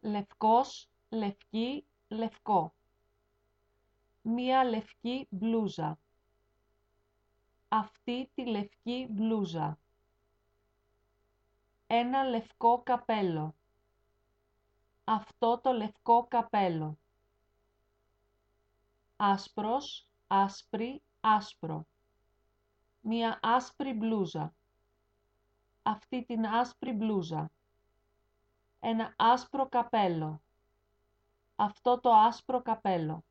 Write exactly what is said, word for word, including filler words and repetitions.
λευκός, λευκή, λευκό. Μία λευκή μπλούζα. Αυτή τη λευκή μπλούζα. Ένα λευκό καπέλο. Αυτό το λευκό καπέλο. Άσπρος, άσπρη, άσπρο. Μία άσπρη μπλούζα. Αυτή την άσπρη μπλούζα. Ένα άσπρο καπέλο. Αυτό το άσπρο καπέλο.